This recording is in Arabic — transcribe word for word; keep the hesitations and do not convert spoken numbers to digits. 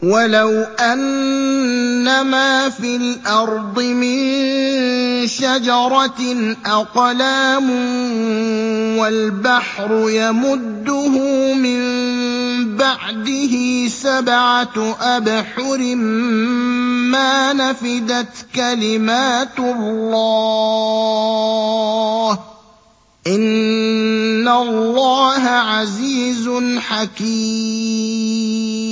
وَلَوْ أَنَّ مَا فِي الْأَرْضِ مِن شَجَرَةٍ أَقْلَامٌ وَالْبَحْرُ يَمُدُّهُ مِن بَعْدِهِ سَبْعَةُ أَبْحُرٍ مَّا نَفِدَتْ كَلِمَاتُ اللَّهِ ۗ إِنَّ اللَّهَ عَزِيزٌ حَكِيمٌ